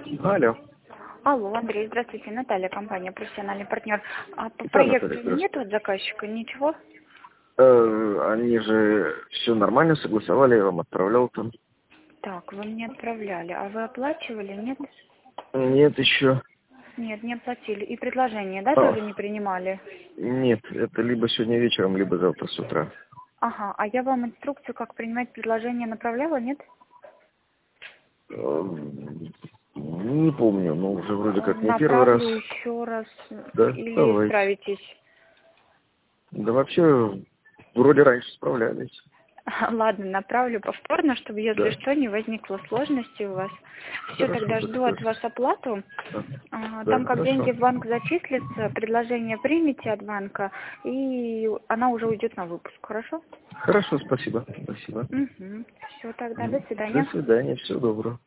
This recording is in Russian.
Алло. Алло, Андрей, здравствуйте, Наталья, компания «Профессиональный партнер». А по Да, проекту Наталья, нет здравствуйте. от заказчика ничего? Они же все нормально согласовали, я вам отправлял там. Так, вы мне отправляли, а вы оплачивали, нет? Нет, еще. Нет, не оплатили. И предложение, да, тоже не принимали? Нет, это либо сегодня вечером, либо завтра с утра. Ага, а я вам инструкцию, как принимать предложение, направляла, нет? Не помню, но уже вроде как не первый раз. Направлю еще раз Да, или давайте. справитесь? Да вообще, вроде раньше справлялись. Ладно, направлю повторно, чтобы, если Да. что, не возникло сложности у вас. Все, Хорошо, тогда жду от вас договорились. оплату. Да, Там, да, как деньги хорошо. в банк зачислятся, предложение примите от банка, и она уже уйдет на выпуск. Хорошо? Хорошо, спасибо. Спасибо. Угу. Все, тогда до До свидания. свидания, всего доброго.